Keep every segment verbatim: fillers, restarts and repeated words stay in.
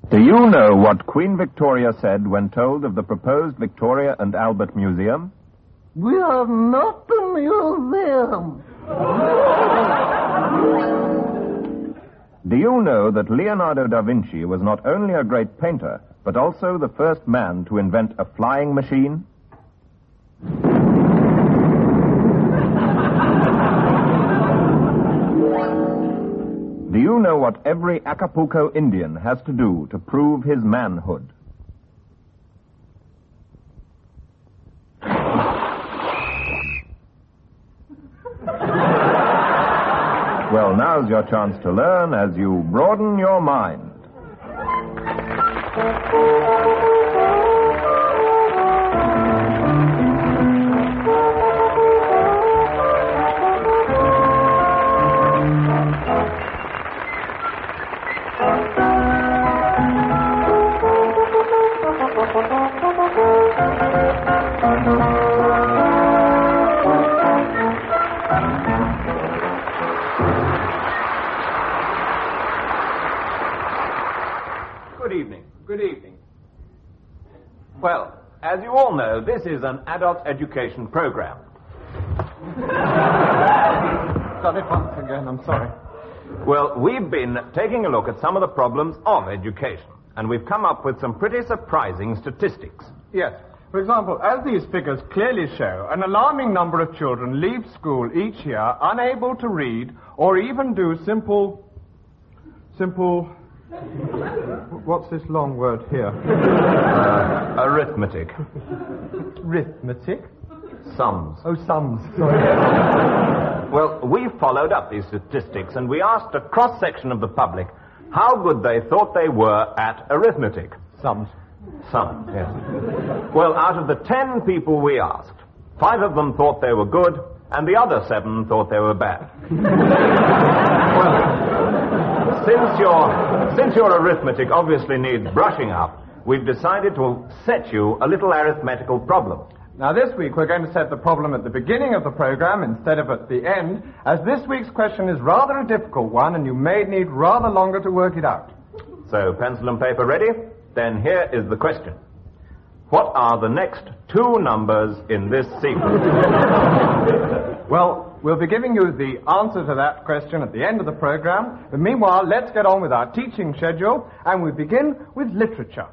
Do you know what Queen Victoria said when told of the proposed Victoria and Albert Museum? We are not a museum. Do you know that Leonardo da Vinci was not only a great painter, but also the first man to invent a flying machine? Do you know what every Acapulco Indian has to do to prove his manhood? Well, now's your chance to learn as you broaden your mind. Good evening. Good evening. Well, as you all know, this is an adult education program. Done it once again, I'm sorry. Well, we've been taking a look at some of the problems of education, and we've come up with some pretty surprising statistics. Yes. For example, as these figures clearly show, an alarming number of children leave school each year unable to read or even do simple... simple... What's this long word here? Uh, arithmetic. Arithmetic? Sums. Oh, sums. Sorry. Well, we followed up these statistics, and we asked a cross-section of the public how good they thought they were at arithmetic. Sums. Some, yes. Well, out of the ten people we asked, five of them thought they were good, and the other seven thought they were bad. Well, since your, since your arithmetic obviously needs brushing up, we've decided to set you a little arithmetical problem. Now, this week we're going to set the problem at the beginning of the program instead of at the end, as this week's question is rather a difficult one, and you may need rather longer to work it out. So, pencil and paper ready? Then here is the question. What are the next two numbers in this sequence? Well, we'll be giving you the answer to that question at the end of the program. But meanwhile, let's get on with our teaching schedule, and we begin with literature.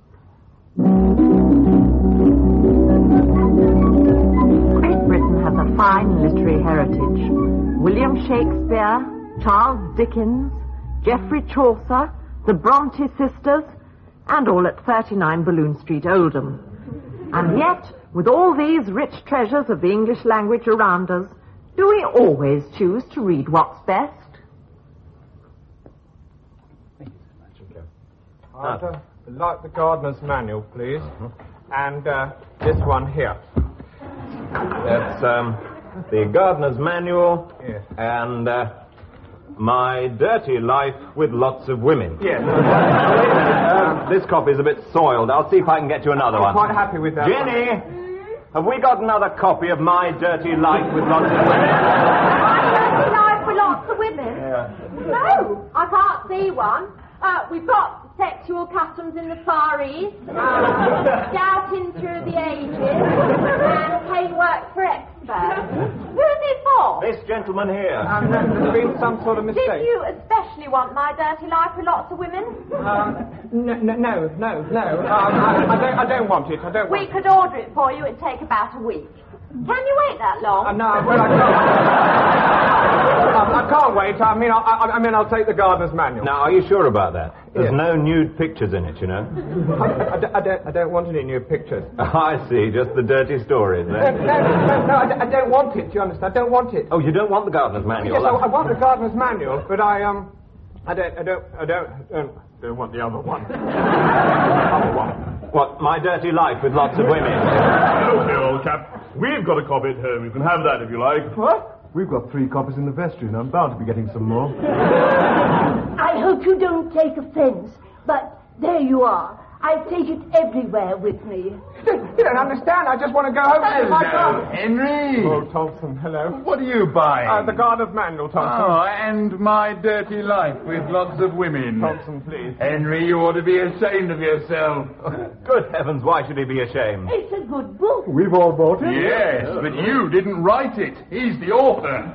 Great Britain has a fine literary heritage. William Shakespeare, Charles Dickens, Geoffrey Chaucer, the Bronte sisters, and all at thirty-nine Balloon Street, Oldham. And yet, with all these rich treasures of the English language around us, do we always choose to read what's best? I'd uh, like the gardener's manual, please. Uh-huh. And uh, this one here. That's um, the gardener's manual. Yes. And uh, My Dirty Life with Lots of Women. Yes. uh, this copy's a bit soiled. I'll see if I can get you another I'm one. quite happy with that. Jenny, have we got another copy of My Dirty Life with Lots of Women? My Dirty Life with Lots of Women? Yeah. No, I can't see one. Uh, we've got Sexual Customs in the Far East, um, Scouting Through the Ages, and Paintwork for Experts. Who's it for? This gentleman here. Um, there's been some sort of mistake. Did you especially want My Dirty Life with Lots of Women? Um, no, no, no, no. no. Um, I, I, don't, I don't want it. I don't want We it. could order it for you. It'd take about a week. Can you wait that long? Uh, no, well, I can't. um, I can't wait. I mean, I, I, I mean, I'll take the gardener's manual. Now, are you sure about that? There's Yes. no nude pictures in it, you know. I, I, I, don't, I don't want any new pictures. I see, just the dirty stories, No, then. no, no, no I, d- I don't want it. Do you understand? I don't want it. Oh, you don't want the gardener's manual? Yes, I, I want the gardener's manual, but I um, I don't, I don't, I don't, I don't, don't want the other one. other one. What, My Dirty Life with Lots of Women? Okay, old chap. We've got a copy at home. You can have that if you like. What? We've got three copies in the vestry, and I'm bound to be getting some more. I hope you don't take offense, but there you are. I take it everywhere with me. You don't understand. I just want to go home and see my father. Henry! Oh, Thompson, hello. What are you buying? Uh, the God of Mandel, Thompson. Oh, and my dirty life with lots of women. Thompson, please. Henry, you ought to be ashamed of yourself. Good heavens, why should he be ashamed? It's a good book. We've all bought it. Yes, but you didn't write it. He's the author.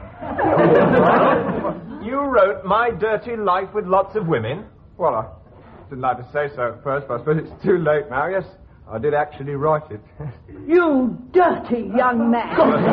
You wrote My Dirty Life with Lots of Women? Well, I didn't like to say so at first, but I suppose it's too late now. Yes, I did actually write it. You dirty young man.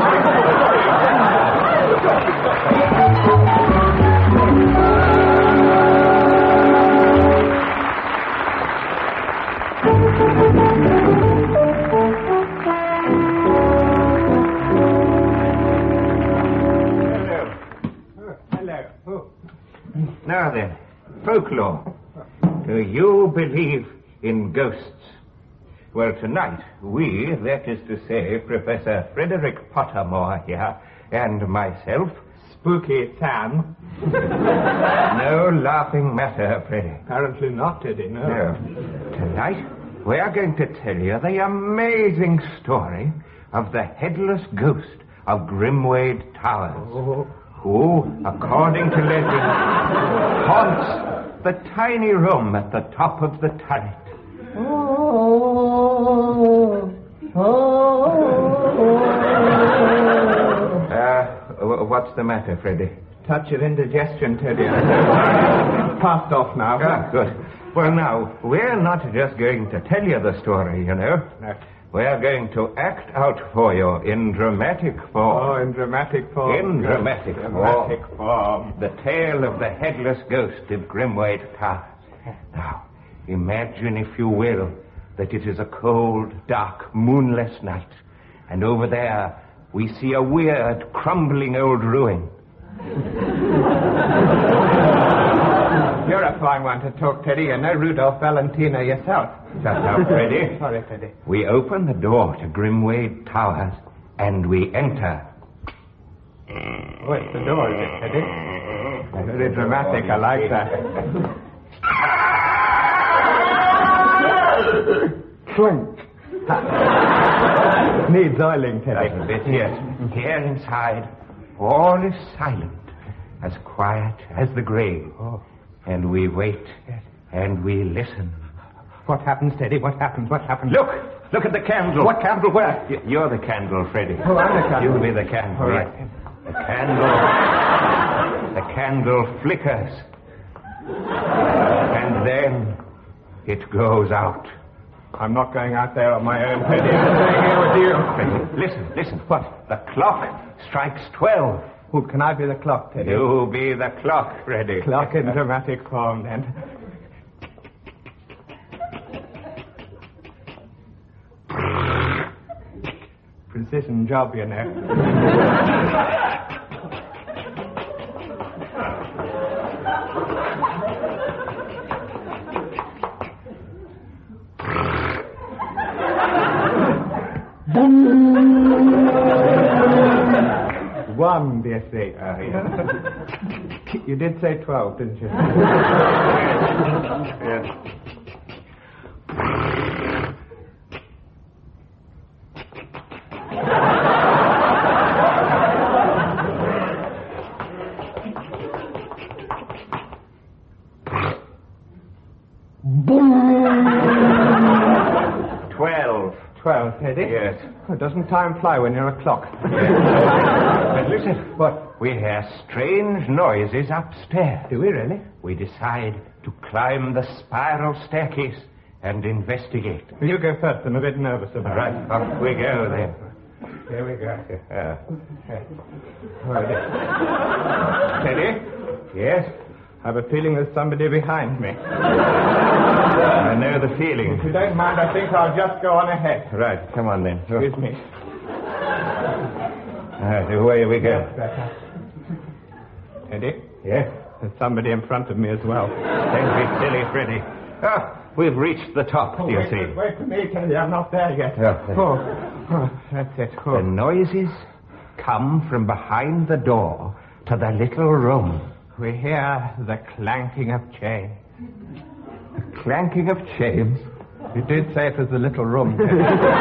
Now then, folklore. Do you believe in ghosts? Well, tonight, we, that is to say, Professor Frederick Pottermore here, and myself, Spooky Sam. No laughing matter, Freddy. Apparently not, Teddy, no. No. Tonight, we are going to tell you the amazing story of the headless ghost of Grimwade Towers. Oh. Who, according to legend, haunts the tiny room at the top of the turret. Oh, oh, Uh, what's the matter, Freddy? Touch of indigestion, Teddy. Passed off now. Ah, good. Well, now, we're not just going to tell you the story, you know. No. We're going to act out for you in dramatic form. Oh, in dramatic form. In dramatic form. Dramatic form. The tale of the headless ghost of Grimwade Towers. Now, imagine, if you will, that it is a cold, dark, moonless night, and over there we see a weird, crumbling old ruin. You're a fine one to talk, Teddy. You know Rudolph Valentina yourself. Shut up, Freddy. Sorry, Teddy. We open the door to Grimwade Towers, and we enter. Oh, it's the door, is it, Teddy? Very dramatic. I like that. Clink. Needs oiling, Teddy. That's a bit, yes. Here inside, all is silent, as quiet as the grave. Oh. And we wait, and we listen. What happens, Teddy? What happens? What happens? Look! Look at the candle. What candle? Where? Y- You're the candle, Freddy. Oh, I'm the candle. You'll be the candle. All right. The candle... the candle flickers. And then it goes out. I'm not going out there on my own, Teddy. I'm staying here with you. Listen, listen. What? The clock strikes twelve. Oh, can I be the clock, Teddy? You be the clock, Freddy. Clock in dramatic form, then. Precision job, you know. One, dear sake. Uh, yeah. You did say twelve, didn't you? Yes. Twelve. Twelve, Teddy? Yes. Oh, doesn't time fly when you're a clock? But listen, what? We hear strange noises upstairs. Do we really? We decide to climb the spiral staircase and investigate. Well, you go first. I'm a bit nervous about Right, it. off we go then. Here we go. Uh, Teddy? yes? I have a feeling there's somebody behind me. I know the feeling. If you don't mind, I think I'll just go on ahead. Right, come on then. Excuse me. All right, away we go. Teddy? Yes? There's somebody in front of me as well. Don't be silly, Freddy. Ah, we've reached the top, Oh, do you wait, see? wait for me, Teddy. I'm not there yet. Yeah. Oh, oh, that's it. The Oh. noises come from behind the door to the little room. We hear the clanking of chains. The clanking of chains. You did say it was the little room. Teddy,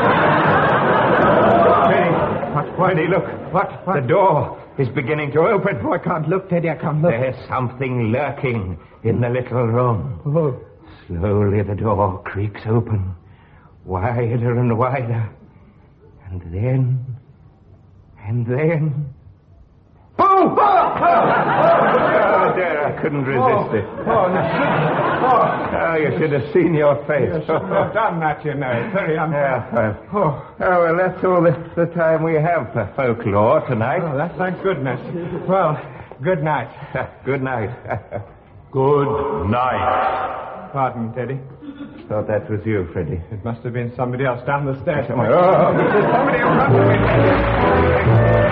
what, what? Teddy, look. What, what? The door is beginning to open. Oh, I can't look, Teddy, I can't look. There's something lurking in the little room. Oh. Slowly the door creaks open, wider and wider. And then... And then... Boom! Oh, oh, oh dear, I couldn't resist oh, it. Oh, no. oh. oh, you should have seen your face. You should have done that, you know. It's very unfair. Yeah, well, oh. oh, well, that's all the, the time we have for folklore tonight. Oh, that's thank goodness. Well, good night. Good night. Good night. Pardon, Teddy. Thought that was you, Freddie. It must have been somebody else down the stairs. Oh, somebody else up to me.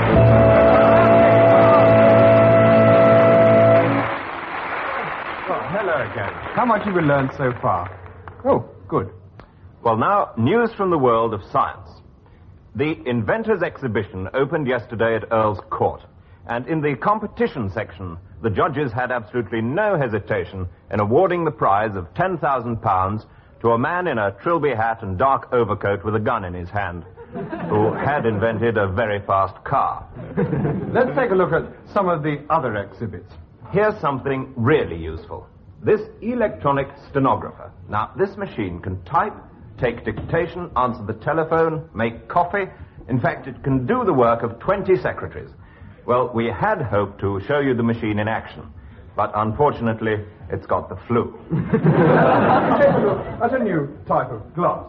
Again. How much have we learned so far? Oh, good. Well, now, news from the world of science. The Inventors Exhibition opened yesterday at Earl's Court, and in the competition section, the judges had absolutely no hesitation in awarding the prize of ten thousand pounds to a man in a trilby hat and dark overcoat with a gun in his hand, who had invented a very fast car. Let's take a look at some of the other exhibits. Here's something really useful. This electronic stenographer. Now, this machine can type, take dictation, answer the telephone, make coffee. In fact, it can do the work of twenty secretaries. Well, we had hoped to show you the machine in action, but unfortunately, it's got the flu. That's a new type of glass.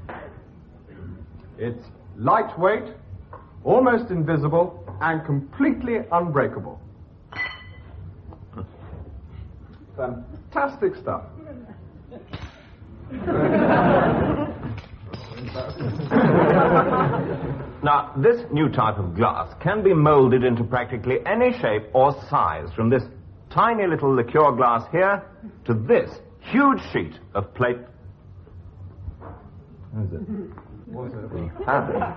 It's lightweight, almost invisible, and completely unbreakable. Fantastic stuff. Now, this new type of glass can be molded into practically any shape or size, from this tiny little liqueur glass here to this huge sheet of plate. What is it? What is it? We have it.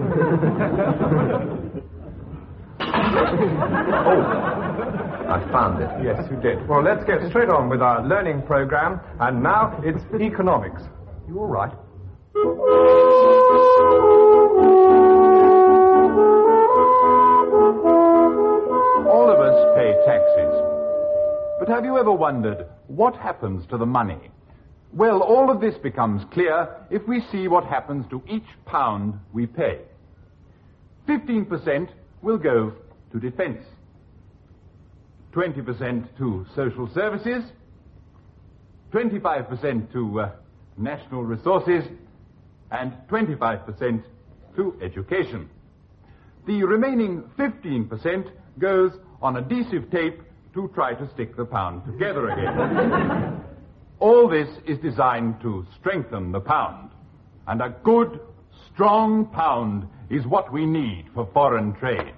Oh. I found it. Yes, you did. Well, let's get straight on with our learning program. And now it's economics. You all right? All of us pay taxes. But have you ever wondered what happens to the money? Well, all of this becomes clear if we see what happens to each pound we pay. Fifteen percent will go to defense. twenty percent to social services, twenty-five percent to uh, national resources, and twenty-five percent to education. The remaining fifteen percent goes on adhesive tape to try to stick the pound together again. All this is designed to strengthen the pound, and a good, strong pound is what we need for foreign trade.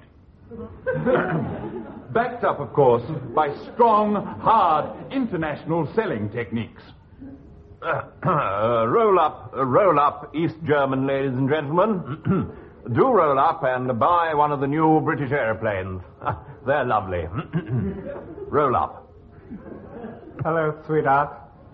Backed up, of course, by strong, hard, international selling techniques. Uh, uh, roll up, uh, roll up, East German, ladies and gentlemen. Do roll up and buy one of the new British airplanes. They're lovely. Roll up. Hello, sweetheart.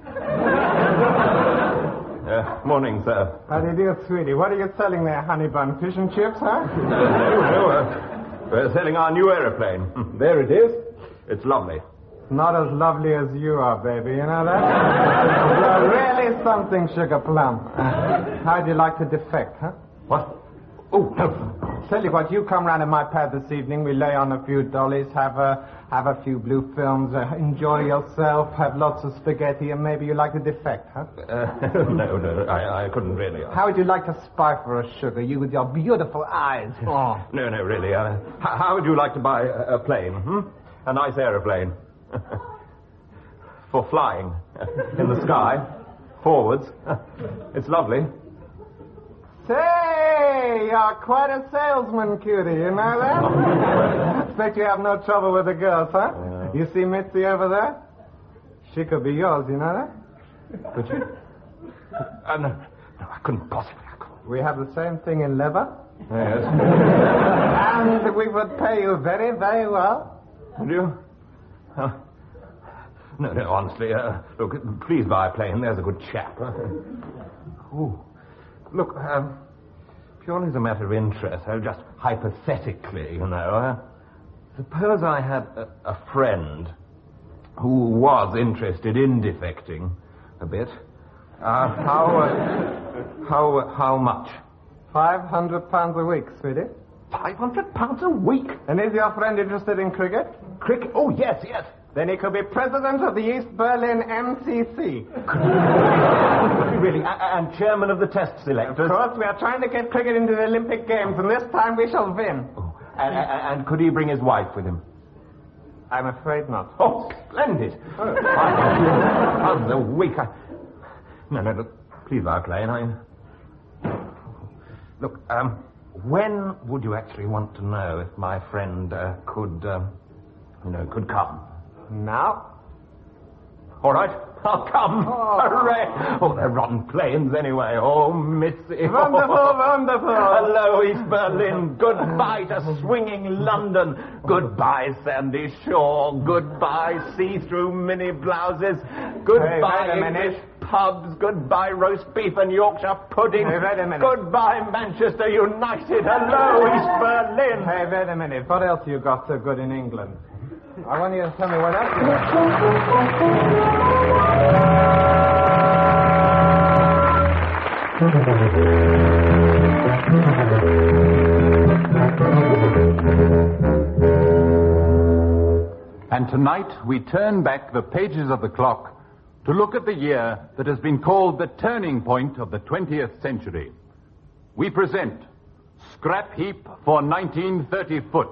Uh, morning, sir. How do you do, sweetie? What are you selling there, honey bun? Fish and chips, huh? Uh, no, no, uh, we're selling our new aeroplane. There it is. It's lovely. Not as lovely as you are, baby, you know that? You're really something, Sugar Plum. Uh, how'd you like to defect, huh? What? Oh, no. Tell you what, you come round in my pad this evening, we lay on a few dollies, have a, have a few blue films, uh, enjoy yourself, have lots of spaghetti, and maybe you like to defect, huh? Uh, no, no, I, I couldn't really. How would you like to spy for us, Sugar, you with your beautiful eyes? Oh. No, no, really. Uh, how, how would you like to buy a, a plane, hmm? A nice aeroplane. For flying in the sky, forwards. It's lovely. Say, you're quite a salesman, cutie, you know that? Expect you have no trouble with the girls, huh? Yeah. You see Mitzi over there? She could be yours, you know that? Could she? Uh, no, no, I couldn't possibly. I couldn't. We have the same thing in leather. Yes. And we would pay you very, very well. Would you? Uh, no, no, honestly, uh, look, please buy a plane. There's a good chap. Ooh. Look, um, purely as a matter of interest, oh, just hypothetically, you know, uh, suppose I had a, a friend who was interested in defecting a bit. Uh, how, uh, how, uh, how much? Five hundred pounds a week, sweetie. Five hundred pounds a week? And is your friend interested in cricket? Cricket? Oh, yes, yes. Then he could be president of the East Berlin M C C. Really? A- and chairman of the test selectors? Of course, we are trying to get cricket into the Olympic Games, and this time we shall win. Oh. And, and, and could he bring his wife with him? I'm afraid not. Oh, splendid. Oh. Five hundred pounds a week. I... No, no, look, please, Lark Lane, I... Look, um, when would you actually want to know if my friend uh, could, um, you know, could come? Now? All right, I'll come. Oh. Hooray! Oh, they're rotten planes anyway. Oh, Missy. Wonderful, oh. wonderful. Hello, East Berlin. Goodbye to swinging London. Goodbye, Sandy Shore. Goodbye, see-through mini blouses. Goodbye, hey, English pubs. Goodbye, roast beef and Yorkshire pudding. Hey, wait a minute. Goodbye, Manchester United. Hello, East Berlin. Hey, wait a minute. What else you got so good in England? I want you to tell me what else you And tonight we turn back the pages of the clock to look at the year that has been called the turning point of the twentieth century. We present Scrap Heap for nineteen thirty Foot.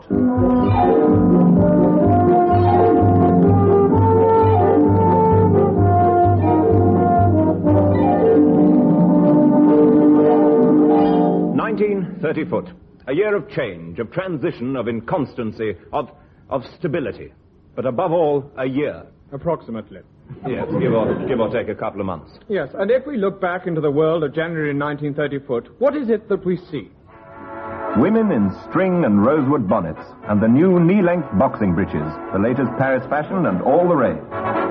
nineteen thirty Foot. A year of change, of transition, of inconstancy, of, of stability. But above all, a year. Approximately. Yes, give or, give or take a couple of months. Yes, and if we look back into the world of January nineteen thirty Foot, what is it that we see? Women in string and rosewood bonnets, and the new knee-length boxing breeches, the latest Paris fashion and all the rage.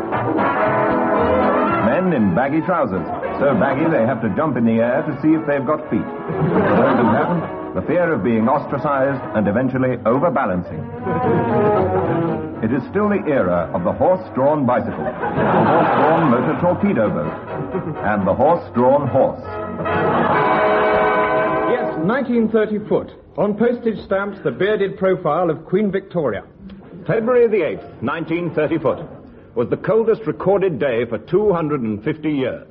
Men in baggy trousers, so baggy they have to jump in the air to see if they've got feet. For those who haven't, the fear of being ostracized and eventually overbalancing. It is still the era of the horse-drawn bicycle, the horse-drawn motor torpedo boat, and the horse-drawn horse. Yes, nineteen thirty Foot. On postage stamps, the bearded profile of Queen Victoria. February the eighth, nineteen thirty Foot, was the coldest recorded day for two hundred fifty years.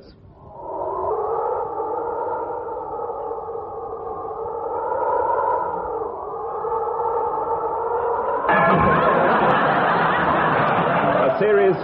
A series...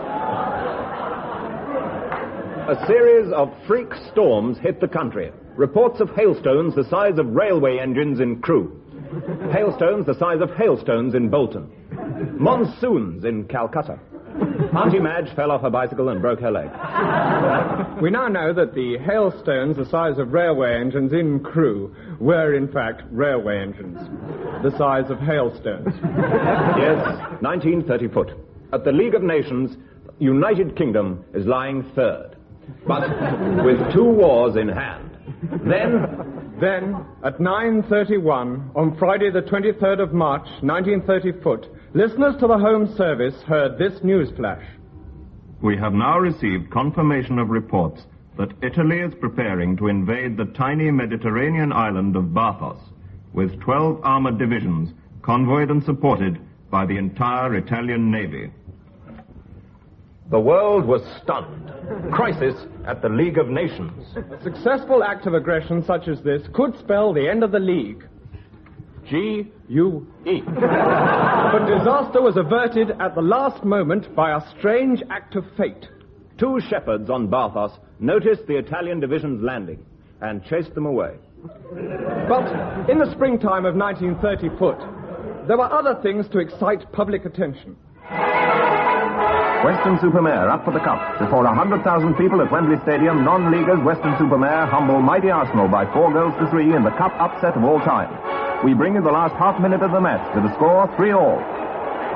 A series of freak storms hit the country. Reports of hailstones the size of railway engines in Crewe. Hailstones the size of hailstones in Bolton. Monsoons in Calcutta. Auntie Madge fell off her bicycle and broke her leg. We now know that the hailstones the size of railway engines in Crewe were, in fact, railway engines. The size of hailstones. Yes, nineteen thirty Foot. At the League of Nations, United Kingdom is lying third. But with two wars in hand. Then... Then, at nine thirty-one, on Friday the twenty-third of March, nineteen thirty Foot, listeners to the Home Service heard this news flash. We have now received confirmation of reports that Italy is preparing to invade the tiny Mediterranean island of Bathos with twelve armored divisions, convoyed and supported by the entire Italian Navy. The world was stunned. Crisis at the League of Nations. A successful act of aggression such as this could spell the end of the League. G U E. But disaster was averted at the last moment by a strange act of fate. Two shepherds on Bathos noticed the Italian division's landing and chased them away. But in the springtime of nineteen thirty Foot, there were other things to excite public attention. Weston-super-Mare up for the cup. Before one hundred thousand people at Wembley Stadium, non-leaguers Weston-super-Mare humble mighty Arsenal by four goals to three in the cup upset of all time. We bring you the last half minute of the match with the score three all.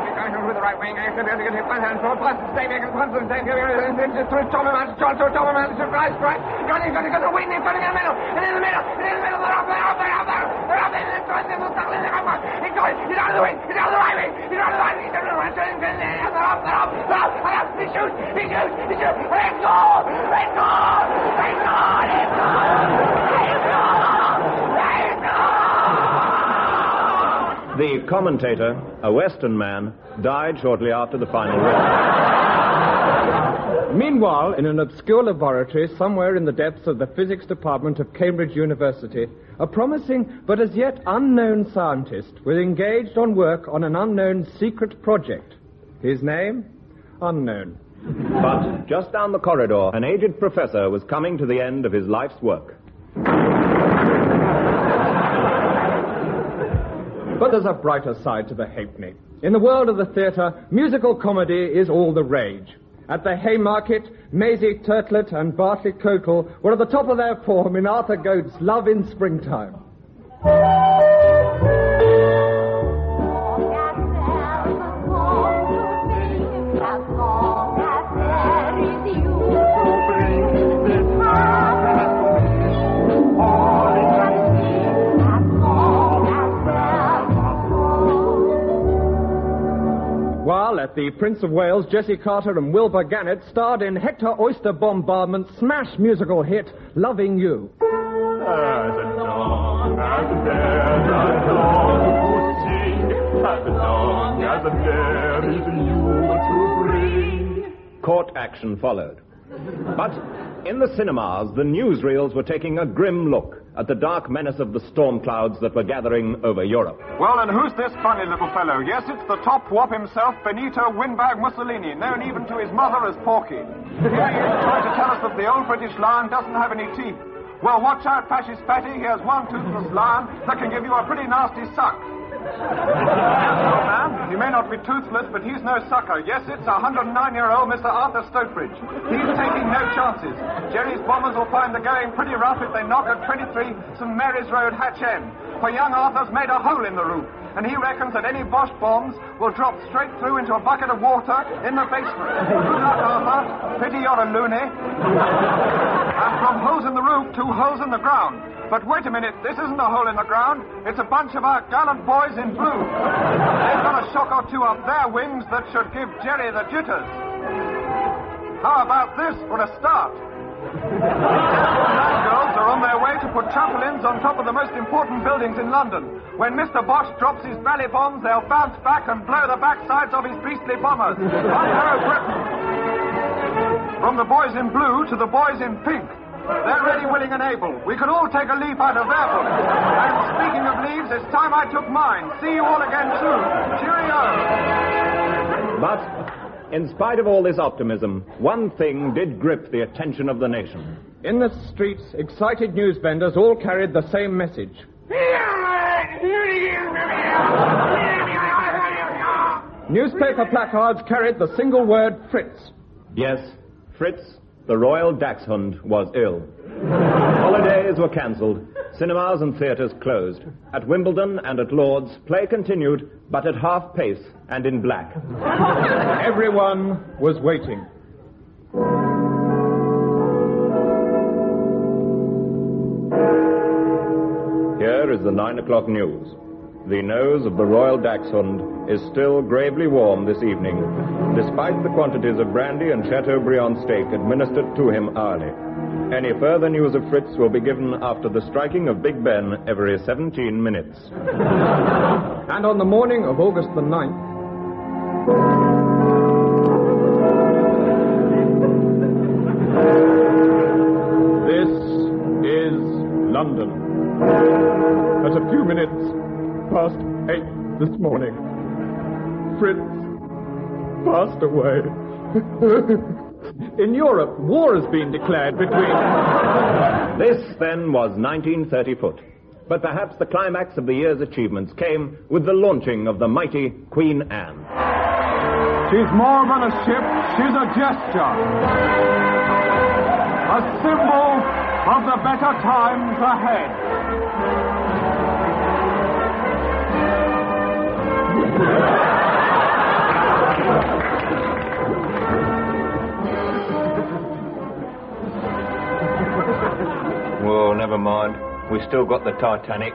with the right wing. I can get hit one hand for plus the same. I can punch the same. Through Toberman, John, through Toberman, surprise, strike. Got it, got it, got it, waiting, cutting in the middle, and in the middle, and in the middle, they're up, they're up, they're up, they're up, they're up, they're up, they're up, they're up, he's going, he's out of the way, he's out of the right wing, he's out of the right wing, he's out of the right wing, they're up, they're up, they're up, they're up, he shoots, he shoots, he shoots, let's go, let's go, let's go, let's go, let's go, let's go. The commentator, a Western man, died shortly after the final whistle. Meanwhile, in an obscure laboratory somewhere in the depths of the physics department of Cambridge University, a promising but as yet unknown scientist was engaged on work on an unknown secret project. His name? Unknown. But just down the corridor, an aged professor was coming to the end of his life's work. But there's a brighter side to the halfpenny. In the world of the theatre, musical comedy is all the rage. At the Haymarket, Maisie Turtlet and Bartley Cokel were at the top of their form in Arthur Goad's Love in Springtime. While at the Prince of Wales, Jessie Carter and Wilbur Gannett starred in Hector Oyster Bombardment's smash musical hit, Loving You. As long as there is song to sing, as long as there is you to bring. Court action followed. But in the cinemas, the newsreels were taking a grim look at the dark menace of the storm clouds that were gathering over Europe. Well, and who's this funny little fellow? Yes, it's the top wop himself, Benito Windbag Mussolini, known even to his mother as Porky. Here he is trying to tell us that the old British lion doesn't have any teeth. Well, watch out, Fascist Patty. Here's one toothless lion that can give you a pretty nasty suck. Well, man, he may not be toothless, but he's no sucker. Yes, it's one hundred nine-year-old Mister Arthur Stotebridge. He's taking no chances. Jerry's bombers will find the going pretty rough if they knock at twenty-three Saint Mary's Road, Hatch End. For young Arthur's made a hole in the roof, and he reckons that any Bosch bombs will drop straight through into a bucket of water in the basement. Good luck, Arthur. Pity you're a loony. And from holes in the roof to holes in the ground. But wait a minute, this isn't a hole in the ground. It's a bunch of our gallant boys in blue. They've got a shock or two up their wings that should give Jerry the jitters. How about this for a start? These girls are on their way to put trampolines on top of the most important buildings in London. When Mister Bosch drops his rally bombs, they'll bounce back and blow the backsides of his beastly bombers. Ontario, Britain. From the boys in blue to the boys in pink. They're ready, willing, and able. We can all take a leaf out of their book. And speaking of leaves, it's time I took mine. See you all again soon. Cheerio. But in spite of all this optimism, one thing did grip the attention of the nation. In the streets, excited news vendors all carried the same message. Newspaper placards carried the single word Fritz. Yes, Fritz, the royal dachshund, was ill. Holidays were cancelled. Cinemas and theatres closed. At Wimbledon and at Lord's, play continued, but at half pace and in black. Everyone was waiting. Here is the nine o'clock news. The nose of the royal dachshund is still gravely warm this evening, despite the quantities of brandy and Chateaubriand steak administered to him hourly. Any further news of Fritz will be given after the striking of Big Ben every seventeen minutes. And on the morning of August the ninth... This is London. At a few minutes past eight this morning, Fritz passed away. In Europe, war has been declared between... This, then, was nineteen thirty foot. But perhaps the climax of the year's achievements came with the launching of the mighty Queen Anne. She's more than a ship, she's a gesture. A symbol of the better times ahead. Well, never mind. We still got the Titanic.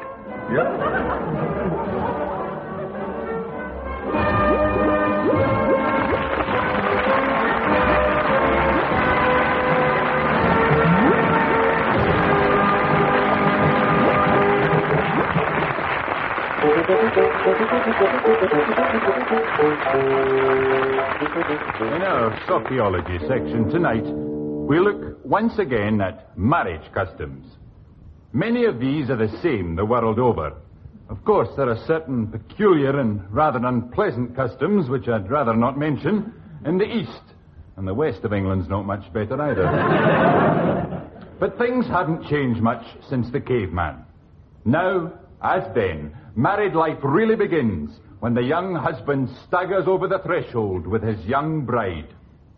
In our sociology section tonight, we look once again at marriage customs. Many of these are the same the world over. Of course, there are certain peculiar and rather unpleasant customs which I'd rather not mention in the east, and the west of England's not much better either. But things haven't changed much since the caveman. Now, as then, married life really begins when the young husband staggers over the threshold with his young bride.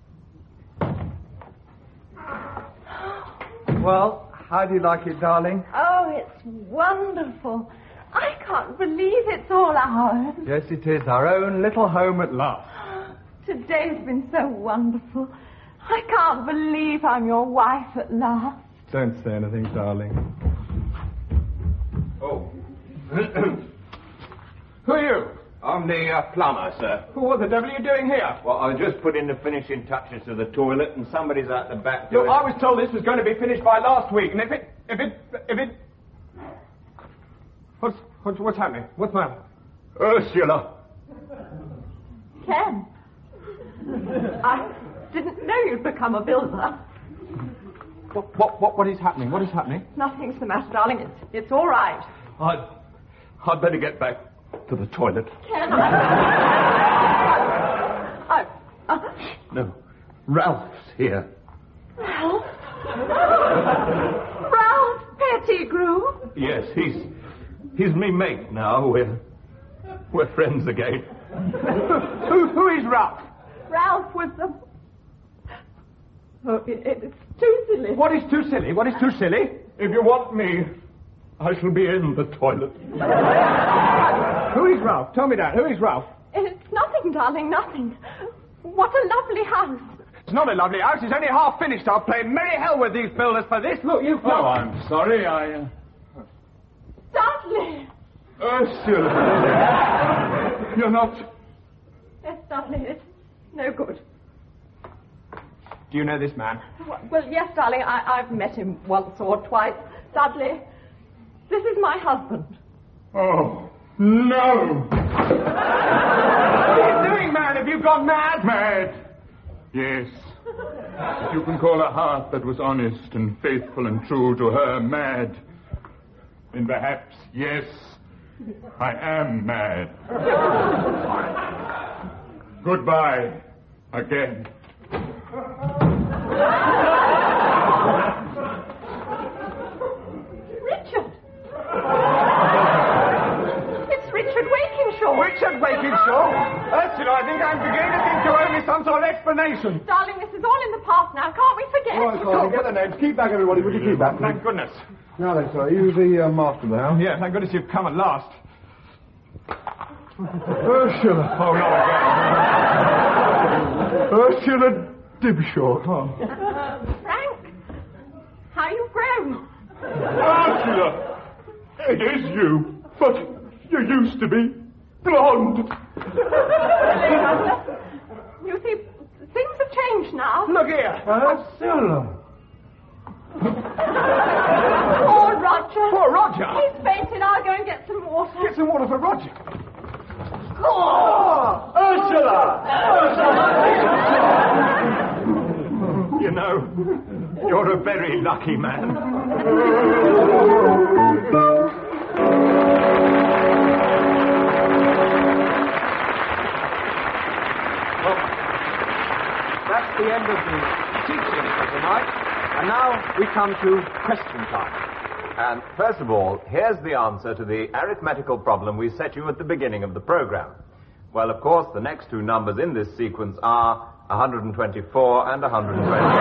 Well, how do you like it, darling? Oh, it's wonderful. I can't believe it's all ours. Yes, it is. Our own little home at last. Today's been so wonderful. I can't believe I'm your wife at last. Don't say anything, darling. Oh. Who are you? I'm the uh, plumber, sir. What the devil are you doing here? Well, I just put in the finishing touches to the toilet, and somebody's out the back Look, doing... I was told this was going to be finished by last week, and if it... If it... If it... What's... What's, what's happening? What's the matter? Ursula! Ken, I didn't know you'd become a builder. What, what, what, what is happening? What is happening? Nothing's the matter, darling. It's, it's all right. I'd... I'd better get back to the toilet. Ken, I... I... Uh, No. Ralph's here. Ralph? Ralph Pettigrew? Yes, he's... He's me mate now. We're... We're friends again. who, who is Ralph? Ralph was the... Oh, it, it's too silly. What is too silly? What is too silly? If you want me, I shall be in the toilet. Who is Ralph? Tell me that. Who is Ralph? It's nothing, darling, nothing. What a lovely house. It's not a lovely house. It's only half finished. I'll play merry hell with these builders for this. Look, you've Oh, I'm sorry, I... Uh... Dudley! Ursula! You're not... Yes, Dudley, it's no good. Do you know this man? Well, well yes, darling, I, I've met him once or twice. Dudley, this is my husband. Oh, no! What are you doing, man? Have you gone mad? Mad? Yes. If you can call a heart that was honest and faithful and true to her mad, then perhaps, yes, I am mad. Goodbye, again. Richard! It's Richard Wakinshaw. Richard Wakinshaw? Ursula, I think I'm beginning to think you owe me some sort of explanation. Darling, this is all in the past now. Can't we forget? All right, Carl, get the names. Keep back, everybody. Would you keep back? Thank goodness. Now then, sir, are you the uh, master of the house? Yeah, thank goodness you've come at last. Ursula. Oh, not again. Ursula Dibshaw. Oh. Frank, how you've grown. Ursula! It is you, but you used to be blonde. You see, things have changed now. Look here. Ursula. Poor Roger. Poor Roger? He's fainted. I'll go and get some water. Get some water for Roger. Oh! Ursula! You know, you're a very lucky man. Well, that's the end of the teaching for tonight. And now we come to question time. And first of all, here's the answer to the arithmetical problem we set you at the beginning of the program. Well, of course, the next two numbers in this sequence are one hundred twenty-four and one hundred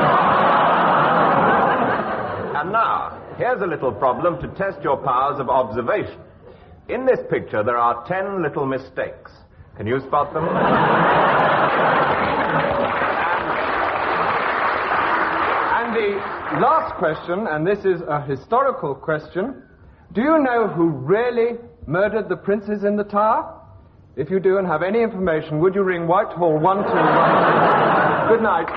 twenty-eight. And now, here's a little problem to test your powers of observation. In this picture, there are ten little mistakes. Can you spot them? the last question, and this is a historical question. Do you know who really murdered the princes in the tower? If you do and have any information, would you ring Whitehall one two one? Good night.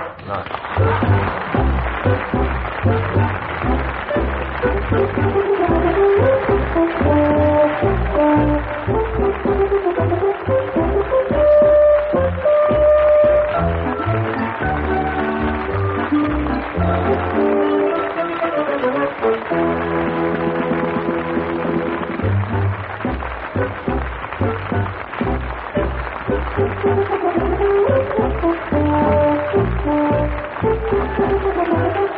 Thank you.